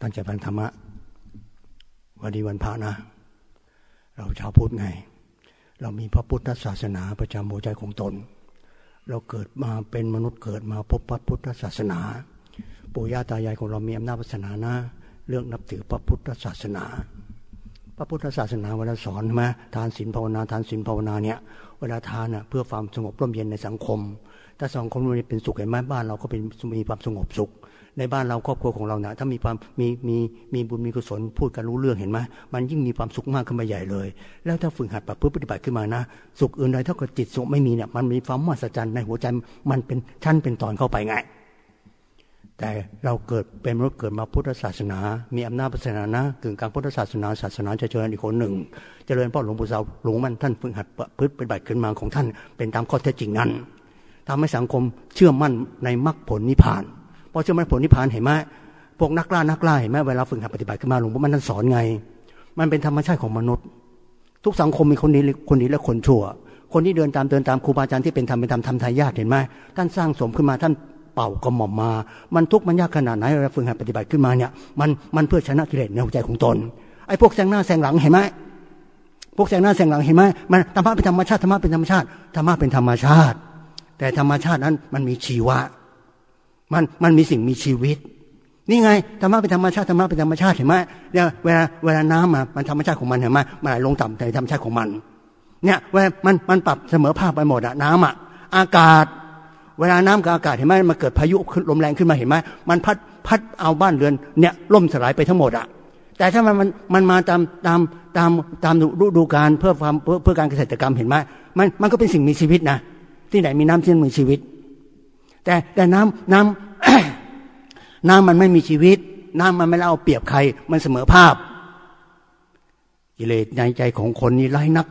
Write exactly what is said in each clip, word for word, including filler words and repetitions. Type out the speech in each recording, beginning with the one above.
ตั้งใจฟังธรรมะวันดีวันพระนะเราชาวพุทธไงเรามีพระพุทธศาสนาประจำหัวใจของตนเราเกิดมาเป็นมนุษย์เกิดมาพบพระพุทธศาสนาปู่ย่าตายายของเรามีอำนาจศาสนานะเรื่องนับถือพระพุทธศาสนาพระพุทธศาสนาเวลาสอนใช่ไหมทานศีลภาวนาทานศีลภาวนาเนี่ยเวลาทานน่ะเพื่อความสงบร่มเย็นในสังคมถ้าสังคมมันเป็นสุขเห็นไหมบ้านเราก็เป็นมีความสงบสุขในบ้านเราครอบครัวของเราเนี่ยถ้ามีความมีมีมีบุญมีกุศลพูดกันรู้เรื่องเห็นไหมมันยิ่งมีความสุขมากขึ้นมาใหญ่เลยแล้วถ้าฝึกหัดประพฤติปฏิบัติขึ้นมานะสุขอื่นใดเท่ากับจิตสุขไม่มีเนี่ยมันมีความมหัศจรรย์ในหัวใจมันเป็นชั้นเป็นตอนเข้าไปไงแต่เราเกิดเป็นมนุษย์เกิดมาพุทธศาสนามีอำนาจศาสนานะกึ่งกลางพุทธศาสนาศาสนาจะเจริญอีกคนหนึ่งเจริญเพราะหลวงปู่เสาหลวงมันท่านฝึกหัดประพฤติปฏิบัติขึ้นมาของท่านเป็นตามข้อเท็จจริงนั้นทำให้สังคมเชื่อมั่นในมรรคผลนิพพานพอเชื่อมั่นผลนิพพานเห็นไหมพวกนักล่านักล่าเห็นไหมเวลาฝึกหัดปฏิบัติขึ้นมาหลวงพ่อมันท่านสอนไงมันเป็นธรรมชาติของมนุษย์ทุกสังคมมีคนดีคนดีและคนชั่วคนที่เดินตามเดินตามครูบาอาจารย์ที่เป็นธรรมเป็นธรรมทำทายาทเห็นไหมท่านสร้างสมขึ้นมาท่านเป่ากระหม่อมมามันทุกข์มันยากขนาดไหนเราฝึกหัดปฏิบัติขึ้นมาเนี่ยมันมันเพื่อชนะกิเลสในหัวใจของตนไอ้พวกแซงหน้าแซงหลังเห็นไหมพวกแซงหน้าแซงหลังเห็นไหมมันธรรมะเป็นธรรมชาติธรรมะเป็นธรรมชาติธรรมะเป็นธรรมชาติแต่ธรรมชาตินั้นมันมีชีวะมันมันมีสิ่งมีชีวิตนี่ไงธรรมะเป็นธรรมชาติธรรมะเป็นธรรมชาติเห็นไหมเนี่ยเวลาเวลาน้ำมามันธรรมชาติของมันเห็นไหมมันไหลลงต่ำในธรรมชาติของมันเนี่ยเวลามันมันปรับเสมอภาคไปหมดอะน้ำอะอากาศเวลาน้ำกับอากาศเห็นไหมมันเกิดพายุลมแรงขึ้นมาเห็นไหมมันพัดพัดเอาบ้านเรือนเนี่ยล่มสลายไปทั้งหมดอะแต่ถ้ามันมันมันมาตามตามตามตามฤดูกาลเพื่อความเพื่อเพื่อการเกษตรกรรมเห็นไหมมันมันก็เป็นสิ่งมีชีวิตนะที่ไหนมีน้ำที่มีชีวิตแต่แต่น้ำน้ำน้ำมันไม่มีชีวิตน้ำมันไม่เอาเปรียบใครมันเสมอภาพกิเลสในใจของคนนี้ร้ายนัก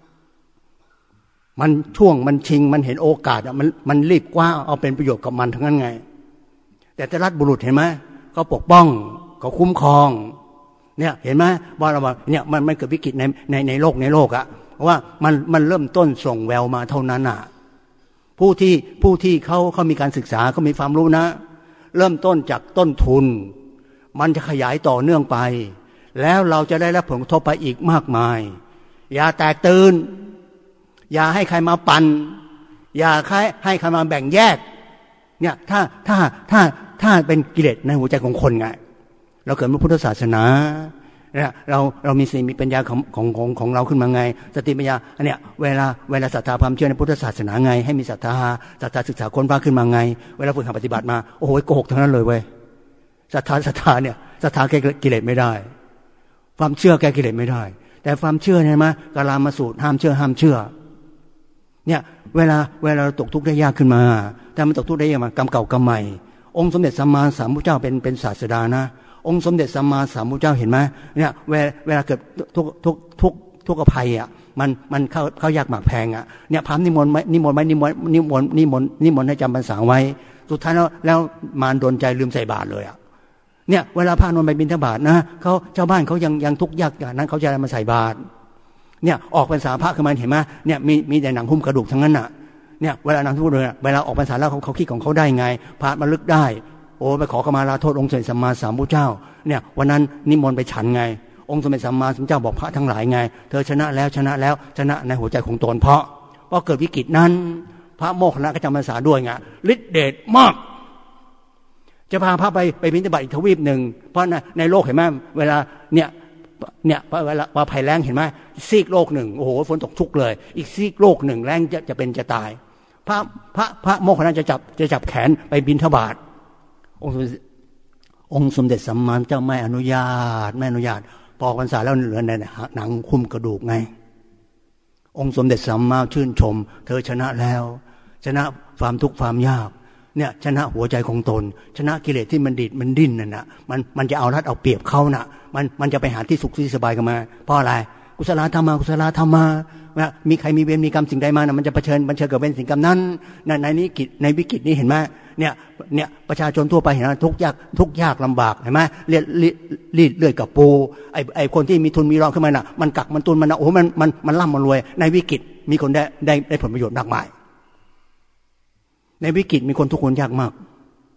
มันช่วงมันชิงมันเห็นโอกาสอ่ะมันมันรีบคว้าเอาเป็นประโยชน์กับมันทั้งนั้นไงแต่แต่รัฐบุรุษเห็นไหมเขาปกป้องเขาคุ้มครองเนี่ยเห็นไหมว่าเราบอกเนี่ยมันมันเกิดวิกฤตในในในโลกในโลกอ่ะเพราะว่ามันมันเริ่มต้นส่งแววมาเท่านั้นอ่ะผู้ที่ผู้ที่เขาเขามีการศึกษาเขามีความรู้นะเริ่มต้นจากต้นทุนมันจะขยายต่อเนื่องไปแล้วเราจะได้รับผลกระทบไปอีกมากมายอย่าแตกตื่นอย่าให้ใครมาปั่นอย่าให้ให้ใครมาแบ่งแยกเนี่ยถ้าถ้าถ้าถ้าเป็นกิเลสในหัวใจของคนไงเราเกิดมาพุทธศาสนาเนี่ยเราเรามีสติมีปัญญาของของของของเราขึ้นมาไงสติปัญญาอันเนี้ยเวลาเวลาศรัทธาความเชื่อในพุทธศาสนาไงให้มีศรัทธาศรัทธาศึกษาค้นคว้าขึ้นมาไงเวลาฝึกหัดปฏิบัติมาโอ้โหโกหกทั้งนั้นเลยเว้ยศรัทธาศรัทธาเนี่ยศรัทธาแก้กิเลสไม่ได้ความเชื่อแก้กิเลสไม่ได้แต่ความเชื่อเนี่ยมั้ยกาลามาสูตรห้ามเชื่อห้ามเชื่อเนี่ยเวลาเวลาเราตกทุกข์ได้ยากขึ้นมาแต่มันตกทุกข์ได้ยากมากรรมเก่ากรรมใหม่องค์สมเด็จสัมมาสัมพุทธเจ้าเป็นเป็นศาสดานะองค์สมเด็จสัมมาสัมพุทธเจ้าเห็นไหมเนี่ยเวลาเวลาเกิดทุกทุกทุกทุกอภัยอ่ะมันมันเข้าเข้ายากหมากแพงอ่ะเนี่ยพามนิมนต์ไหมนิมนต์ไหมนิมนต์นิมนต์นิมนต์นิมนต์ให้จำพรรษาไว้สุดท้ายแล้วแล้วมารโดนใจลืมใส่บาตรเลยอ่ะเนี่ยเวลาพระนนท์ไปบิณฑบาตนะเขาชาวบ้านเขายังยังทุกข์ยากอย่างนั้นเขาจะมาใส่บาตรเนี่ยออกพรรษาพระขึ้นมาเห็นไหมเนี่ยมีมีแต่หนังหุ้มกระดูกทั้งนั้นน่ะเนี่ยเวลาหนังทุกเลยเวลาออกพรรษาแล้วเขาเขาคิดของเขาได้ไงพระมาลึกได้โอ้ไปขอขมาลาโทษองค์สมเด็จสัมมาสัมพุทธเจ้าเนี่ยวันนั้นนิมนต์ไปฉันไงองค์สมเด็จสัมมาสัมพุทธเจ้าบอกพระทั้งหลายไงเธอชนะแล้วชนะแล้วชนะในหัวใจของตนเพราะเพราะเกิดวิกฤตนั้นพระโมคคัลลานะก็จำพรรษาด้วยไงฤทธิ์เดชมากจะพาพระไปไปบิณฑบาตอีกทวีปหนึ่งเพราะในในโลกเห็นไหมเวลาเนี่ยเนี่ยเวลาว่าภัยแล้งเห็นไหมซีกโลกหนึ่งโอ้โหฝนตกชุกเลยอีกซีกโลกหนึ่งแล้งจะจะเป็นจะตายพระพระพระโมคคัลลานะจะจับจะจับแขนไปบิณฑบาตองค์องค์สมเด็จสัมมาสัมพุทธเจ้าไม่อนุญาตไม่อนุญาตพอพรรษาแล้วเหลือในหนังคุ้มกระดูกไงองค์สมเด็จสัมมาชื่นชมเธอชนะแล้วชนะความทุกข์ความยากเนี่ยชนะหัวใจของตนชนะกิเลสที่มันดิดมันดิ้นนั่นน่ะมันมันจะเอารัดเอาเปรียบเขาน่ะมันมันจะไปหาที่สุขที่สบายกันมาเพราะอะไรกุศลธรรมะกุศลธรรมะมีใครมีเวรมีกรรมสิ่งใดมานะมันจะเผชิญมันเชิญกับเวรสิ่งกรรมนั้นในในนี้กิจในวิกฤตนี้เห็นไหมเนี่ยเนี่ยประชาชนทั่วไปเห็นไหมทุกยากทุกยากลำบากเห็นไหมเลียดลีดเลื่อยกับปูไอไอคนที่มีทุนมีรองขึ้นมาน่ะมันกักมันตุนมันนะโอ้มันมันมันร่ำมันรวยในวิกฤตมีคนได้ได้ได้ผลประโยชน์มากมายในวิกฤตมีคนทุกคนยากมาก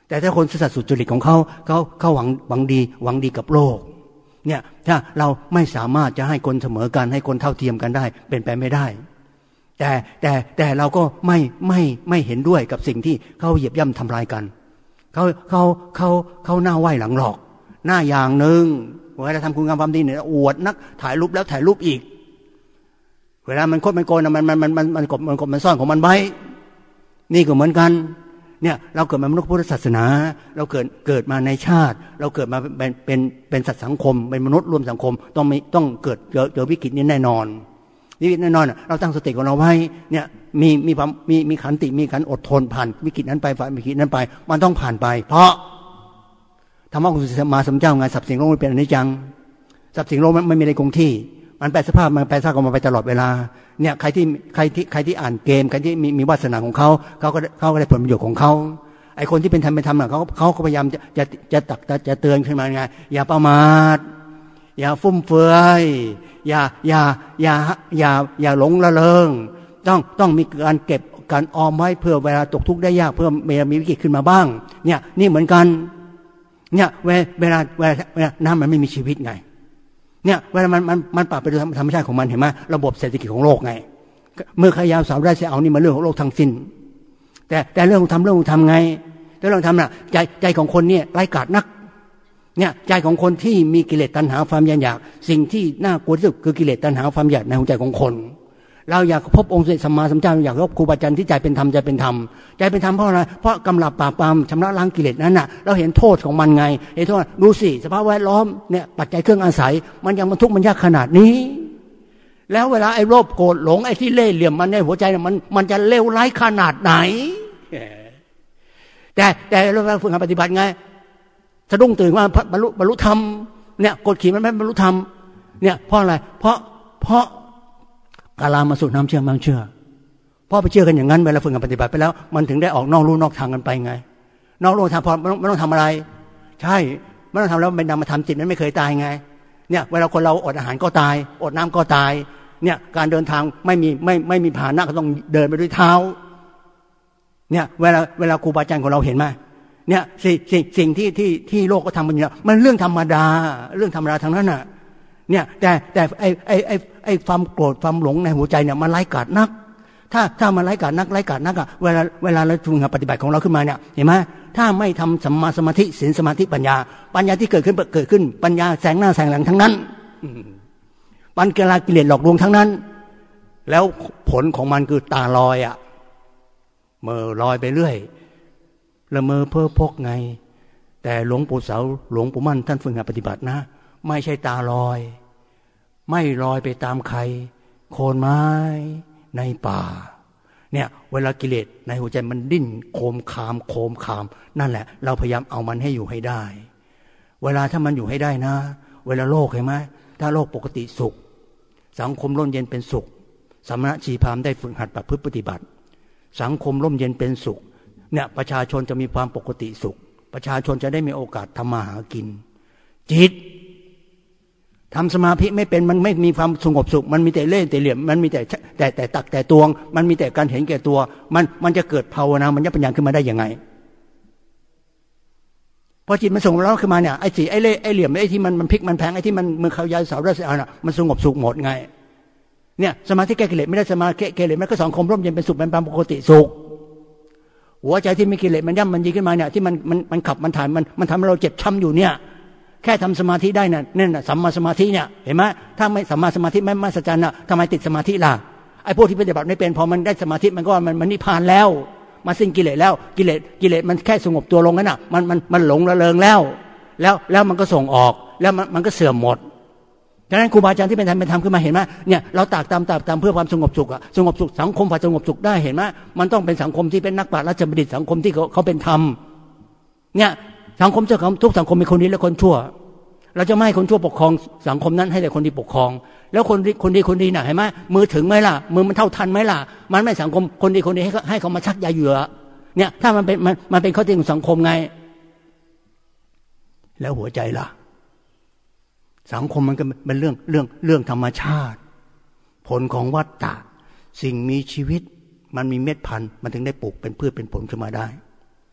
แต่ถ้าคนสัตย์สุจริตของเขาเขาเขาหวังหวังดีหวังดีกับโลกเนี่ยถ้าเราไม่สามารถจะให้คนเสมอกันให้คนเท่าเทียมกันได้เป็นไปไม่ได้แต่แต่แต่เราก็ไม่ไม่ไม่เห็นด้วยกับสิ่งที่เขาเหยียบย่ำทำลายกันเขาเขาเขาเขาหน้าไหว้หลังหลอกหน้าอย่างหนึ่งเวลาทำคุณงามความดีเนี่ยอวดนักถ่ายรูปแล้วถ่ายรูปอีกเวลามันคดมันโกนมันมันมันมันมันกบมันกบมันซ่อนของมันไว้นี่ก็เหมือนกันเนี่ยเราเกิดมาเป็นมนุษย์พุทธศาสนาเราเกิดเกิดมาในชาติเราเกิดมาเป็นเป็นเป็นสัตว์สังคมเป็นมนุษย์ร่วมสังคมต้องมีต้องเกิดเจอเจอวิกฤตนี้แน่นอนวิกฤตแน่นอนเราตั้งสติของเราไว้เนี่ยมีมีความมีมีขันติมีขันอดทนผ่านวิกฤตนั้นไปผ่านวิกฤตนั้นไปมันต้องผ่านไปเพราะธรรมะของสัมมาสัมพุทธเจ้าไงสับสิ่งโลกมันเป็นอนิจจังสับสิ่งโลกมันไม่มีอะไรคงที่มันแปรสภาพมันแปรสภาพของมันไปตลอดเวลาเนี่ยใครที่ใครที่ใครที่อ่านเกมใครที่มีมีวาสนาของเขาเขาก็เขาก็ได้ผลประโยชน์ของเขาไอ้คนที่เป็นธรรมเป็นธรรมน่ะเขาเขาก็พยายามจะจะจะตักจะเตือนขึ้นมาไงอย่าประมาทอย่าฟุ่มเฟือยอย่าอย่าอย่าอย่าอย่าหลงละเลงต้องต้องมีการเก็บการออมไว้เพื่อเวลาตกทุกข์ได้ยากเพื่อเมื่อมีวิกฤตขึ้นมาบ้างเนี่ยนี่เหมือนกันเนี่ยเวลาเวลาเวลาน้ำมันไม่มีชีวิตไงเนี่ยเวลามันมันมันปรับไปโดยธรรมชาติของมันเห็นไหมระบบเศรษฐกิจของโลกไงเมื่อขยายสาวได้เสียเอานี่มาเรื่องของโลกทั้งสิ้นแต่แต่เรื่องของทำเรื่องของทำไงแต่เรื่องทำน่ะใจใจของคนเนี่ยไร้กาจนักเนี่ยใจของคนที่มีกิเลสตัณหาความอยากสิ่งที่น่ากลัวที่สุดคือกิเลสตัณหาความอยากในหัวใจของคนเราอยากพบองค์สัมมาสัมพุทธเจ้าอยากพบครูบาอาจารย์ที่ใจเป็นธรรมใจเป็นธรรมใจเป็นธรรมเพราะอะไรเพราะกำลับปราบปรามชำระล้างกิเลสนั้นน่ะเราเห็นโทษของมันไงเห็นโทษดูสิสภาพแวดล้อมเนี่ยปัจจัยเครื่องอาศัยมันยังมันทุกข์มันยากขนาดนี้แล้วเวลาไอ้โลภโกรธหลงไอ้ที่เล่ห์เหลี่ยมมันในหัวใจเนี่ยมันมันจะเลวร้ายขนาดไหนแต่แต่เราฝึกปฏิบัติไงสะดุ้งตื่นว่าบรรลุบรรลุธรรมเนี่ยกดขี่มันไม่บรรลุธรรมเนี่ยเพราะอะไรเพราะเพราะกาลามาสู่น้ำเชื่อมันเชื่อพอไปเชื่อกันอย่างนั้นเวลาฝึกปฏิบัติไปแล้วมันถึงได้ออกนอกลู่นอกทางกันไปไงนอกลู่ทางพอไม่ต้องทำอะไรใช่ไม่ต้องทำแล้วเป็นนามธรรมจิตนั้นไม่เคยตายไงเนี่ยเวลาคนเราอดอาหารก็ตายอดน้ำก็ตายเนี่ยการเดินทางไม่มีไม่ไม่มีพาหนะก็ต้องเดินไปด้วยเท้าเนี่ยเวลาเวลาครูบาอาจารย์ของเราเห็นไหมเนี่ยสิ่งสิ่งสิ่งที่ที่ที่โลกก็ทำมันอยู่มันเรื่องธรรมดาเรื่องธรรมดาทั้งนั้นน่ะเนี่ยแต่แต่ไอ้ไอ้ไอ้ไอ้ความโกรธความหลงในหัวใจเนี่ยมันไร้กาจนักถ้าถ้ามันไร้กาจนักไร้กาจนักอะเวลาเวลาเราฝึกปฏิบัติของเราขึ้นมาเนี่ยเห็นไหมถ้าไม่ทำสัมมาสมาธิศีลสมาธิปัญญาปัญญาที่เกิดขึ้นเกิดขึ้นปัญญาแสงหน้าแสงหลังทั้งนั้นปัญญากิเลสหลอกลวงทั้งนั้นแล้วผลของมันคือตาลอยอะเมื่อลอยไปเรื่อยละเมอเพ้อพกไงแต่หลวงปู่เสาหลวงปู่มั่นท่านฝึกปฏิบัตินะไม่ใช่ตาลอยไม่ลอยไปตามใครโคนไม้ในป่าเนี่ยเวลากิเลสในหัวใจมันดิ้นโคมคามโคมคามนั่นแหละเราพยายามเอามันให้อยู่ให้ได้เวลาถ้ามันอยู่ให้ได้นะเวลาโลกเห็นไหมถ้าโลกปกติสุขสังคมร่มเย็นเป็นสุขสมณะชีพราหมณ์ได้ฝึกหัดประพฤติปฏิบัติสังคมร่มเย็นเป็นสุขเนี่ยประชาชนจะมีความปกติสุขประชาชนจะได้มีโอกาสทำมาหากินจิตทำสมาธิไม่เป็นมันไม่มีความสงบสุขมันมีแต่เล่ห์แต่เหลี่ยมมันมีแต่แต่แต่ตักแต่ตวงมันมีแต่การเห็นแก่ตัวมันมันจะเกิดภาวนามันจะปัญญาขึ้นมาได้ยังไงพอจิตมันส่งเราขึ้นมาเนี่ยไอ้สีไอ้เล่ห์ไอ้เหลี่ยมไอ้ที่มันมันพลิกมันแพงไอ้ที่มันมือเขายาวเสาได้เสียน่ะมันสงบสุขหมดไงเนี่ยสมาธิแก้กิเลสไม่ได้สมาธิแก้กิเลสมันก็สังคมร่มเย็นเป็นสุขเป็นปกติสุขหัวใจที่มีกิเลสมันย่ำมันยีขึ้นมาเนี่ยที่มันมันมันขับมันถ่ายมันมันทำให้เราเจ็บช้ำอยู่เนี่ยแค่ทำสมาธิได้น่ะนั่นน่ะสัมมาสมาธิเนี่ยเห็นไหมถ้าไม่สัมมาสมาธิไม่ไม่สัจจ์น่ะทำไมติดสมาธิล่ะไอ้พวกที่ปฏิบัติไม่เป็นพอมันได้สมาธิมันก็มันมันนิพพานแล้วมาสิ้นกิเลสแล้วกิเลสกิเลสมันแค่สงบตัวลงนั่นน่ะมันมันมันหลงระเริงแล้วแล้วแล้วมันก็ส่งออกแล้วมันมันก็เสื่อมหมดฉะนั้นครูบาอาจารย์ที่เป็นธรรมเป็นธรรมขึ้นมาเห็นไหมเนี่ยเราตากตามตากตามเพื่อความสงบสุขอะสงบสุขสังคมฝ่ายสงบสุขได้เห็นไหมมันต้องเป็นสังคมที่เป็นนักปราชญ์ราชบัณฑิตสังคมที่เขาเขาเป็นธรรมเนี่ยสังคมเจ้าของทุกสังคมมีคนดีและคนชั่วเราจะไม่ให้คนชั่วปกครองสังคมนั้นให้แต่คนดีปกครองแล้วคนดีคนดีคนดีน่ะเห็นไหมมือถึงไหมล่ะมือมันเท่าทันไหมล่ะมันไม่สังคมคนดีคนดีให้ให้เขามาชักยาเหยื่อเนี่ยถ้ามันเป็นมันมันเป็นข้อจริงของสังคมไงแล้วหัวใจล่ะสังคมมันก็เป็นเรื่องเรื่องเรื่องธรรมชาติผลของวัฏฏะสิ่งมีชีวิตมันมีเม็ดพันธุ์มันถึงได้ปลูกเป็นพืชเป็นผลขึ้นมาได้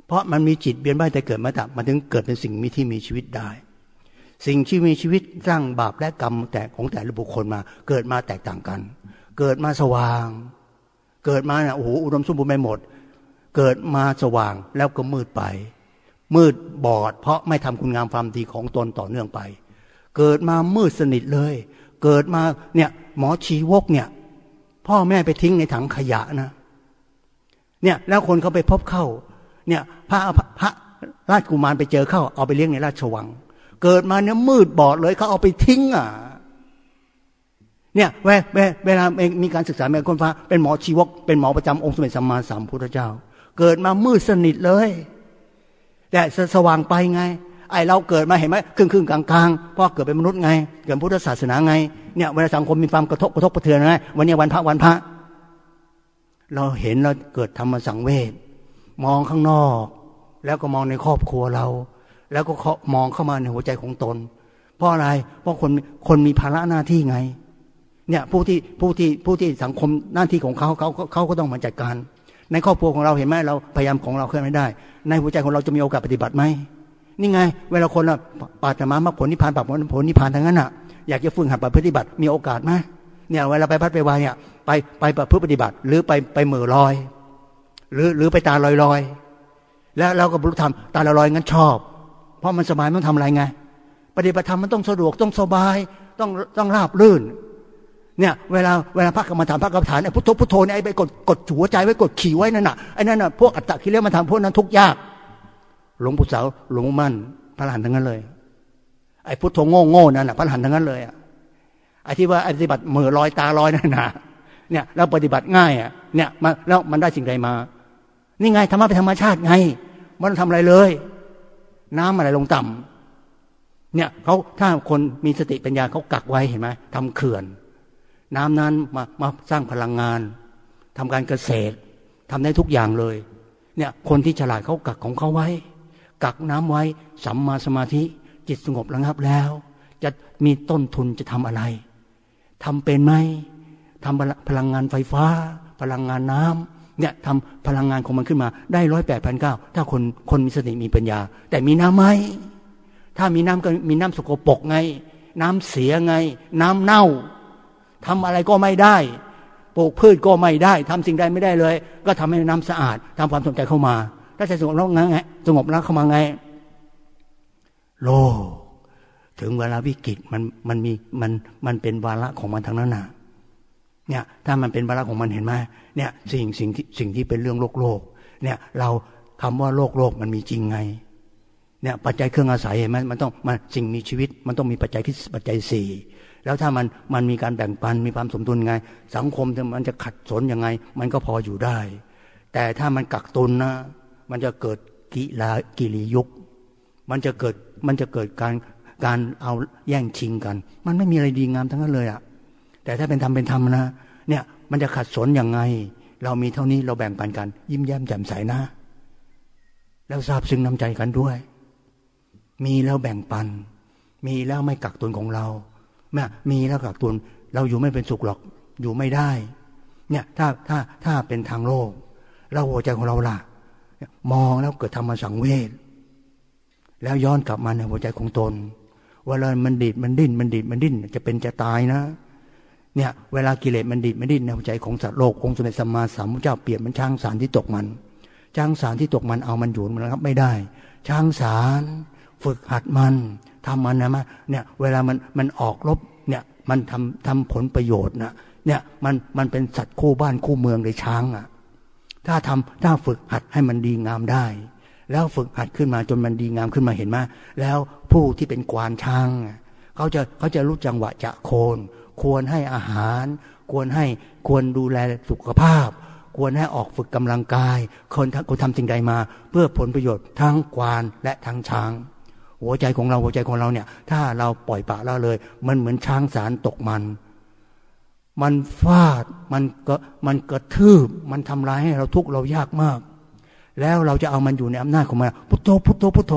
เพราะมันมีจิตเบียนว่ายแต่เกิดมาดับมันถึงเกิดเป็นสิ่งมีที่มีชีวิตได้สิ่งที่มีชีวิตสร้างบาปและกรรมแต่ของแต่ละบุคคลมาเกิดมาแตกต่างกันเกิดมาสว่างเกิดมาเนี่ยโอ้โหอุดมสมบูรณ์ไปหมดเกิดมาสว่างแล้วก็มืดไปมืดบอดเพราะไม่ทำคุณงามความดีของตนต่อเนื่องไปเกิดมามืดสนิทเลยเกิดมาเนี่ยหมอชีวกเนี่ยพ่อแม่ไปทิ้งในถังขยะนะเนี่ยแล้วคนเขาไปพบเข้าเนี่ยพระพระราชกุมารไปเจอเข้าเอาไปเลี้ยงในราชวังเกิดมาเนี่ยมืดบอดเลยเขาเอาไปทิ้งอ่ะเนี่ยเวลาเวลามีการศึกษาแม่คนฟ้าเป็นหมอชีวกเป็นหมอประจำองค์สมเด็จสัมมาสัมพุทธเจ้าเกิดมามืดสนิทเลยแต่สว่างไปไงไอเราเกิดมาเห็นไหมครึ่งครึ่งกลางกลางเพราะเกิดเป็นมนุษย์ไงเกิดพุทธศาสนาไงเนี่ยเวลาสังคมมีความกระทบกระทบกระเทือนไงวันนี้วันพระวันพระเราเห็นเราเกิดธรรมสังเวชมองข้างนอกแล้วก็มองในครอบครัวเราแล้วก็มองเข้ามาในหัวใจของตนเพราะอะไรเพราะคนคนมีภาระหน้าที่ไงเนี่ยผู้ที่ผู้ที่ผู้ที่สังคมหน้าที่ของเขาเขาเขาก็ต้องมาจัดการในครอบครัวของเราเห็นไหมเราพยายามของเราเคลื่อนไม่ได้ในหัวใจของเราจะมีโอกาสปฏิบัติไหมนี่ไงเวลาคนปาฏมามรรคผลนิพพานปราบผลนิพพานทั้งนั้นอ่ะอยากจะฝึกหัดปฏิบัติมีโอกาสไหมเนี่ยเวลาไปพัดไปวายเนี่ยไปไปปฏิบัติหรือไปไปเหม่อลอยหรือหรือไปตาลอยลอยแล้วเราก็บรรลุธรรมตาลอยลอยงั้นชอบเพราะมันสบายมันทำอะไรไงปฏิบัติธรรมมันต้องสะดวกต้องสบายต้องต้องราบรื่นเนี่ยเวลาเวลาพักกรรมฐานพักกรรมฐานไอ้พุทโธพุทโธเนี่ยไอ้ไปกดกดหัวใจไว้กดขี่ไว้นั่นน่ะไอ้นั่นน่ะพวกอัตตะกิเลสมาทำพวกนั้นทุกยากหลวงปู่เสาหลวงมั่นพระอรหันต์ทั้งนั้นเลยไอ้พุทโธโง่โง่นั่นน่ะพระอรหันต์ทั้งนั้นเลยอ่ะไอ้ที่ว่าปฏิบัติเหม่อลอยตาลอยนั่นน่ะเนี่ยแล้วปฏิบัติง่ายอ่ะเนี่ยมาแล้วมันได้สิ่งใดมานี่ไงธรรมะเป็นธรรมชาติไงไม่ต้องทำอะไรเลยน้ำอะไรลงต่ำเนี่ยเขาถ้าคนมีสติปัญญาเขากักไว้เห็นไหมทำเขื่อนน้ำนั้นมามาสร้างพลังงานทำการเกษตรทำได้ทุกอย่างเลยเนี่ยคนที่ฉลาดเขากักของเขาไว้กักน้ำไว้สัมมาสมาธิจิตสงบระงับแล้วจะมีต้นทุนจะทำอะไรทำเป็นไหมทำพลังงานไฟฟ้าพลังงานน้ำเนี่ยทำพลังงานของมันขึ้นมาได้ร้อยแปดพันเก้าถ้าคนคนมีสติมีปัญญาแต่มีน้ำไหมถ้ามีน้ำก็มีน้ำสกปรกไงน้ำเสียไงน้ำเน่าทำอะไรก็ไม่ได้ปลูกพืชก็ไม่ได้ทำสิ่งใดไม่ได้เลยก็ทำให้น้ำสะอาดทำความสนใจเข้ามาถ้าใจสงบแล้วไงสงบแล้วเข้ามาไงโลกถึงเวลาวิกฤตมันมันมีมันมันเป็นวาระของมันทั้งนั้นน่ะเนี่ยถ้ามันเป็นวาระของมันเห็นไหมเนี่ยสิ่งสิ่งที่สิ่งที่เป็นเรื่องโลกโลกเนี่ยเราคำว่าโลกโลกมันมีจริงไงเนี่ยปัจจัยเครื่องอาศัยเห็นไหมมันต้องมันสิ่งมีชีวิตมันต้องมีปัจจัยที่ปัจจัยสี่แล้วถ้ามันมันมีการแบ่งปันมีความสมดุลไงสังคมมันจะขัดสนยังไงมันก็พออยู่ได้แต่ถ้ามันกักตุนนะมันจะเกิดกิลากิริยุกมันจะเกิดมันจะเกิดการการเอาแย่งชิงกันมันไม่มีอะไรดีงามทั้งนั้นเลยอ่ะแต่ถ้าเป็นธรรมเป็นธรรมนะเนี่ยมันจะขัดสนยังไงเรามีเท่านี้เราแบ่งปันกันยิ้มแย้มแจ่มใสนะแล้วซาบซึ้งน้ำใจกันด้วยมีแล้วแบ่งปันมีแล้วไม่กักตุนของเราแม่มีแล้วกักตุนเราอยู่ไม่เป็นสุขหรอกอยู่ไม่ได้เนี่ยถ้าถ้าถ้าเป็นทางโลกเราหัวใจของเราล่ะมองแล้วเกิดธรรมสังเวชแล้วย้อนกลับมาในหัวใจของตนเวลามันดิดมันดิ้นมันดิดมันดิ้นจะเป็นจะตายนะเนี่ยเวลากิเลสมันดิดมันดิ้นในหัวใจของสัตว์โลกองค์สมเด็จสัมมาสัมพุทธเจ้าเปรียบมันช้างสารที่ตกมันช้างสารที่ตกมันเอามันอยู่มันนะครับไม่ได้ช้างสารฝึกหัดมันทำมันนะมาเนี่ยเวลามันมันออกรบเนี่ยมันทำทำผลประโยชน์นะเนี่ยมันมันเป็นสัตว์คู่บ้านคู่เมืองเลยช้างอ่ะถ้าทำถ้าฝึกหัดให้มันดีงามได้แล้วฝึกหัดขึ้นมาจนมันดีงามขึ้นมาเห็นไหมแล้วผู้ที่เป็นกวานช้างเขาจะเขาจะรู้จังหวะจะโคนควรให้อาหารควรให้ควรดูแลสุขภาพควรให้ออกฝึกกำลังกายคนคนทำสิ่งใดมาเพื่อผลประโยชน์ทั้งกวานและทั้งช้างหัวใจของเราหัวใจของเราเนี่ยถ้าเราปล่อยปละละเลยมันเหมือนช้างสารตกมันมันฟาดมันก็มันกระทืบมันทำลายให้เราทุกข์เรายากมากแล้วเราจะเอามันอยู่ในอำนาจของมันพุทโธพุทโธพุทโธ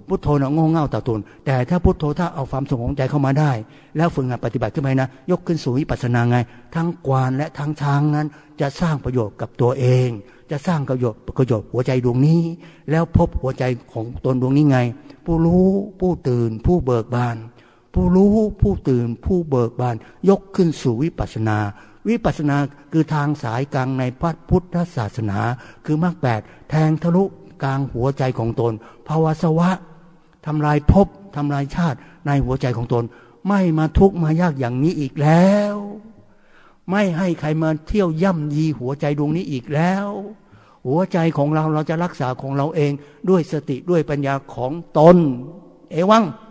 พุทโธน่ะโง่เง่าต่อตนแต่ถ้าพุทโธถ้าเอาความสงบของใจเข้ามาได้แล้วฝึกงานปฏิบัติขึ้นไปนะยกขึ้นสู่วิปัสสนาไงทั้งกวานและทั้งช้างนั้นจะสร้างประโยชน์กับตัวเองจะสร้างประโยชน์ประโยชน์หัวใจดวงนี้แล้วพบหัวใจของตนดวงนี้ไงผู้รู้ผู้ตื่นผู้เบิกบานผู้รู้ผู้ตื่นผู้เบิกบานยกขึ้นสู่วิปัสสนาวิปัสสนาคือทางสายกลางในพระพุทธศาสนาคือมรรคแปดแทงทะลุกลางหัวใจของตนภาวะสวะทำลายภพทำลายชาติในหัวใจของตนไม่มาทุกข์มายากอย่างนี้อีกแล้วไม่ให้ใครมาเที่ยวย่ำยีหัวใจดวงนี้อีกแล้วหัวใจของเราเราจะรักษาของเราเองด้วยสติด้วยปัญญาของตนเอวัง